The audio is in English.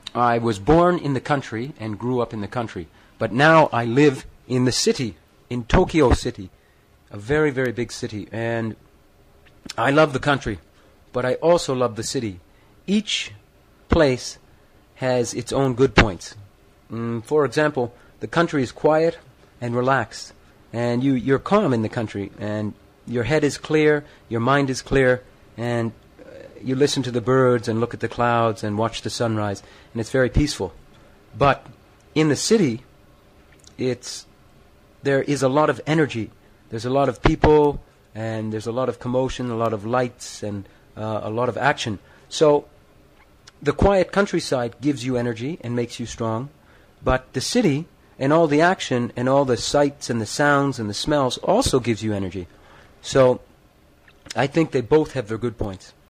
I was born in the country and grew up in the country, but now I live in the city, in Tokyo City, a very, very big city, and I love the country, but I also love the city. Each place has its own good points. For example, the country is quiet and relaxed, and you're calm in the country, and your head is clear, your mind is clear, and you listen to the birds and look at the clouds and watch the sunrise, and it's very peaceful. But in the city, there is a lot of energy. There's a lot of people, and there's a lot of commotion, a lot of lights, and a lot of action. So the quiet countryside gives you energy and makes you strong, but the city and all the action and all the sights and the sounds and the smells also gives you energy. So I think they both have their good points.